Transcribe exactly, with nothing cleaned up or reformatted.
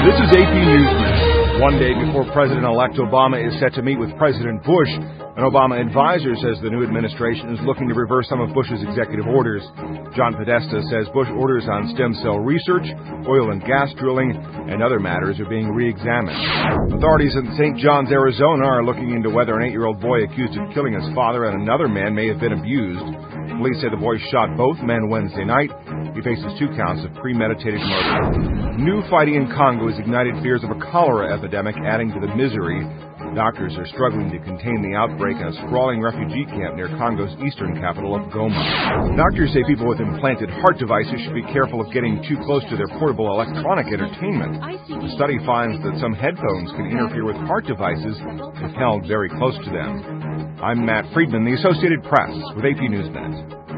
This is A P News Minute. One day before President-elect Obama is set to meet with President Bush, an Obama advisor says the new administration is looking to reverse some of Bush's executive orders. John Podesta says Bush orders on stem cell research, oil and gas drilling, and other matters are being re-examined. Authorities in Saint John's, Arizona are looking into whether an eight-year-old boy accused of killing his father and another man may have been abused. Police say the boy shot both men Wednesday night. He faces two counts of premeditated murder. New fighting in Congo has ignited fears of a cholera epidemic, adding to the misery. Doctors are struggling to contain the outbreak in a sprawling refugee camp near Congo's eastern capital of Goma. Doctors say people with implanted heart devices should be careful of getting too close to their portable electronic entertainment. The study finds that some headphones can interfere with heart devices if held very close to them. I'm Matt Friedman, the Associated Press, with A P News Minute.